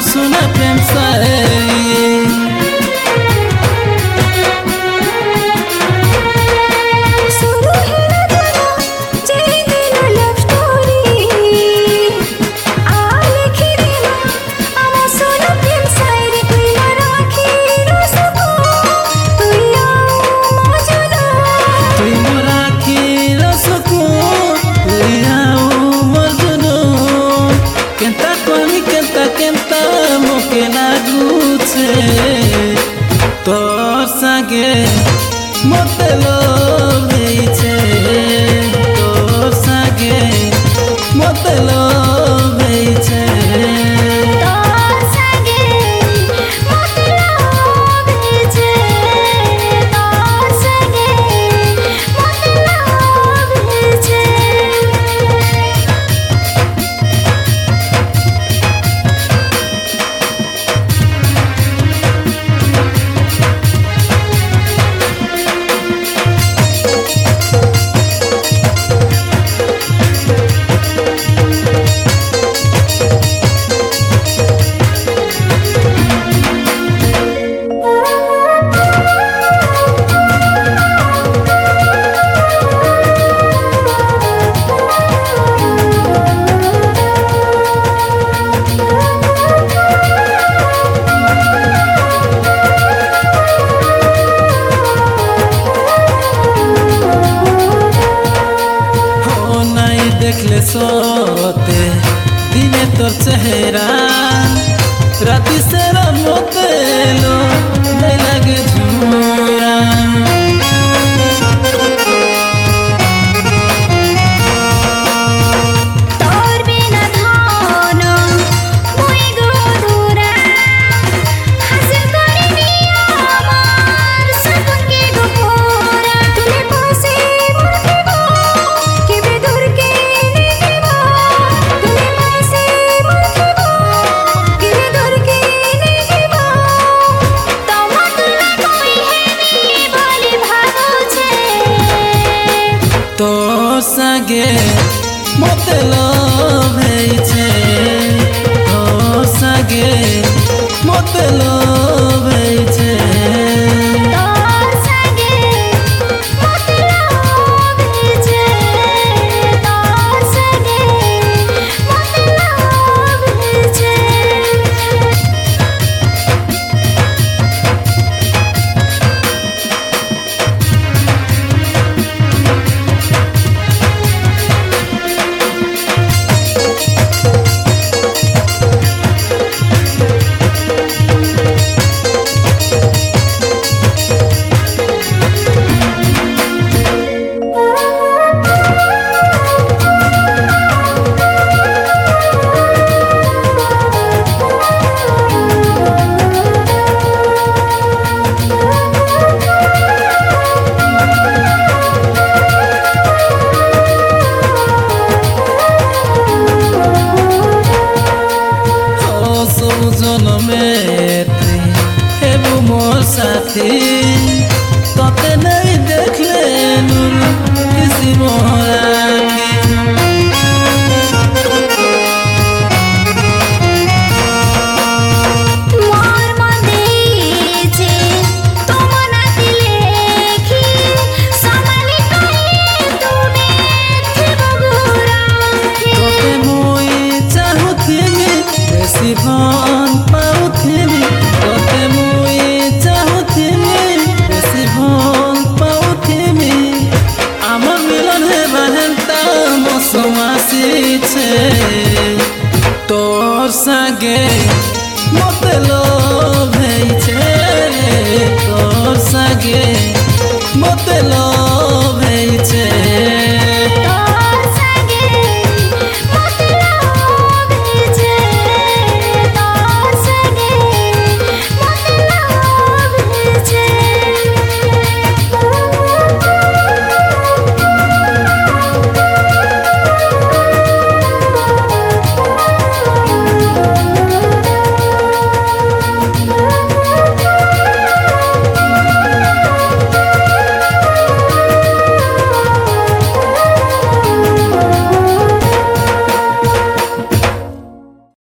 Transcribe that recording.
सुना प्रेम सारी तोर संगे मते लोभेछे तोर संगे मते लोभेछे देखले सोते दिने तोर चेहरा राति से मोतेलो नहीं लगे झूरा तोर संगे मते लोभेछे तोर संगे मते लोभेछे मोर साथी तोते नहीं देखले नूर किसी मोहरा भन पाउथिनी तोते मुई चाहुथिनी बेसी भन पाउथिनी आमर मिलन हे बहनता मौसम आसीछे तोर संगे मते लोभेछे तोर संगे मते लोभ